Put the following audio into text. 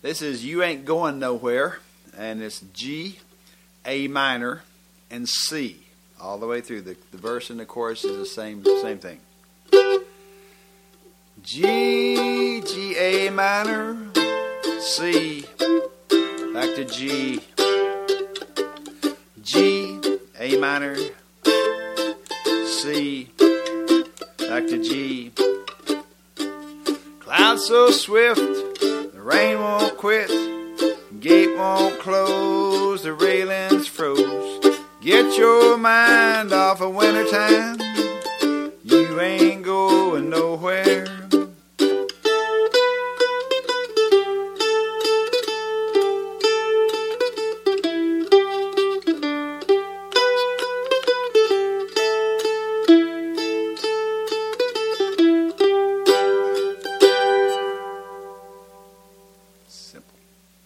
This is You Ain't Going Nowhere, and it's G, A minor, and C. All the way through. The verse and the chorus is the same thing. G, G, A minor, C, back to G, G, A minor, C, back to G. Clouds so swift, the rain won't quit, gate won't close, the railings froze. Get your mind off of wintertime,